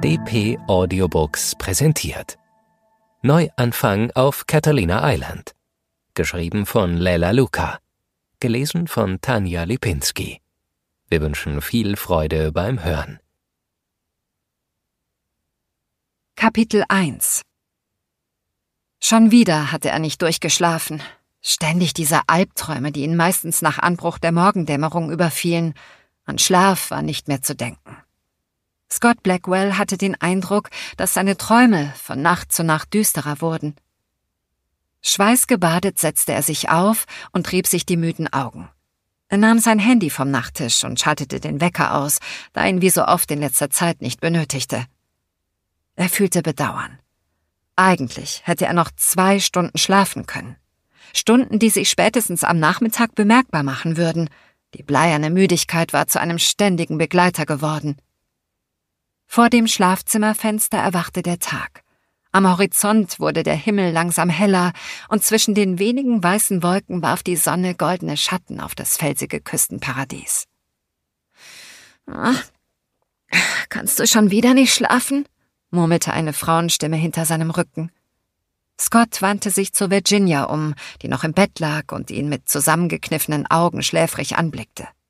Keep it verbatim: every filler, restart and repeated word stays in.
D P Audiobooks präsentiert. Neuanfang auf Catalina Island. Geschrieben von Leila Luka. Gelesen von Tanja Lipinski. Wir wünschen viel Freude beim Hören. Kapitel eins. Schon wieder hatte er nicht durchgeschlafen. Ständig diese Albträume, die ihn meistens nach Anbruch der Morgendämmerung überfielen. An Schlaf war nicht mehr zu denken. Scott Blackwell hatte den Eindruck, dass seine Träume von Nacht zu Nacht düsterer wurden. Schweißgebadet setzte er sich auf und trieb sich die müden Augen. Er nahm sein Handy vom Nachttisch und schaltete den Wecker aus, da er ihn wie so oft in letzter Zeit nicht benötigte. Er fühlte Bedauern. Eigentlich hätte er noch zwei Stunden schlafen können. Stunden, die sich spätestens am Nachmittag bemerkbar machen würden. Die bleierne Müdigkeit war zu einem ständigen Begleiter geworden. Vor dem Schlafzimmerfenster erwachte der Tag. Am Horizont wurde der Himmel langsam heller und zwischen den wenigen weißen Wolken warf die Sonne goldene Schatten auf das felsige Küstenparadies. Ah, kannst du schon wieder nicht schlafen?, murmelte eine Frauenstimme hinter seinem Rücken. Scott wandte sich zu Virginia um, die noch im Bett lag und ihn mit zusammengekniffenen Augen schläfrig anblickte.